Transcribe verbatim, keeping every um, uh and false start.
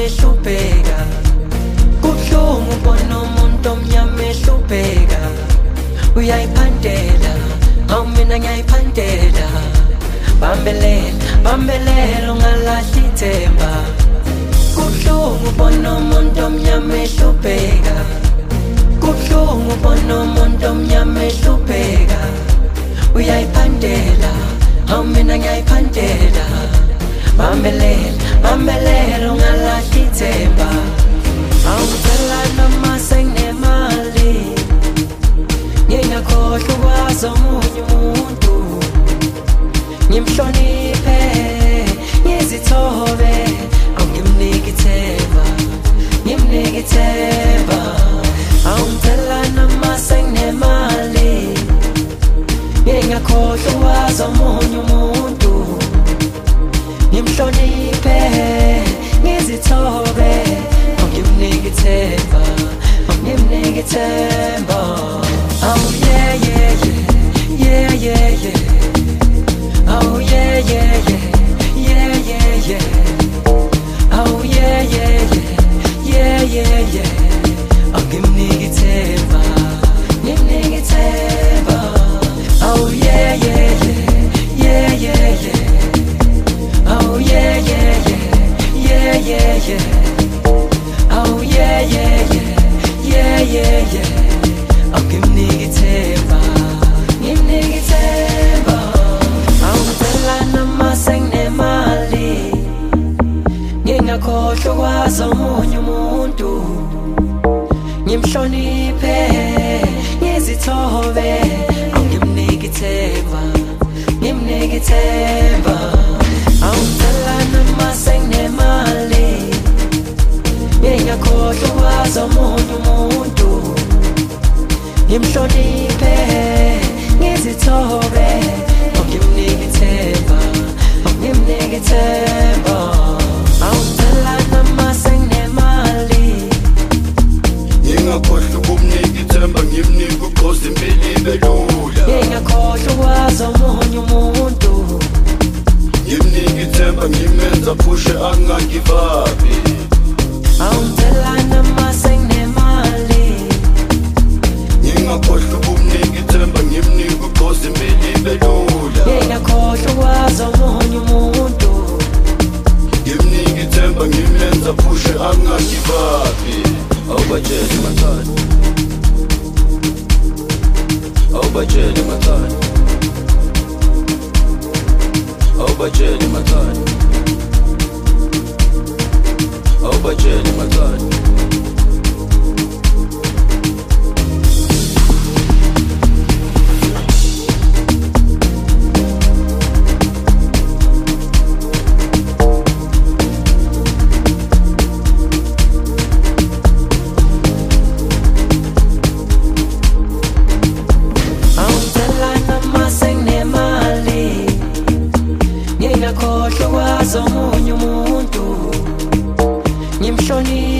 ehlupheka kubuhlungu ubona umuntu omnyama ehlupheka uyayiphandela awumina ngiyayiphandela bambelela bambelela ungalahli ithemba kubuhlungu ubona umuntu omnyama ehlupheka kubuhlungu ubona umuntu omnyama ehlupheka uyayiphandela awumina ngiyayiphandela bambelela bambelela ungalahli ithemba awucela noma senginemali ngingakhohlwa ukwazi omunye umuntu ngimhloniphe ngizithobe awungimnike ithemba ngimnike ithemba awucela noma senginemali ngingakhohlwa ukwazi omunye umuntu ngimhloniphe ngizithobe awungimnike ithemba awungimnike ithemba oh yeah yeah yeah yeah yeah yeah oh yeah yeah yeah yeah yeah yeah oh yeah yeah yeah yeah yeah yeah awungimnike ithemba ngimnike ithemba oh yeah yeah yeah yeah yeah yeah oh yeah yeah yeah yeah yeah yeah oh yeah yeah yeah yeah yeah yeah awungimnike ithemba ngimnike ithemba awucela noma senginemali ngingakhohlwa ukwazi omunye umuntu ngimhloniphe ngizithobe awungimnike ithemba ngimnike ithemba awucela noma senginemali ngingakhohlwa ukwazi omunye umuntu ngimhloniphe ngizithobe awungimnike ithemba awungimnike ithemba awucela noma senginemali ngingakhohlwa ukumnika ithemba ngimnike uqoze impilo ibe lula ngingakhohlwa ukwazi omunye umuntu ngimnike ithemba ngimenza phushe angagivapi awucela noma senginemali ngingakhohlwa ukumnika ithemba ngimnike uqoze impilo ibe lula ngingakhohlwa ukwazi omunye umuntu ngimnike ithemba ngimenza phushe angagivapi awubatshele mathanda awubatshele mathanda awubatshele mathanda awubatshele mathanda ngingakhohlwa ukwazi omunye umuntu ngimhloniphe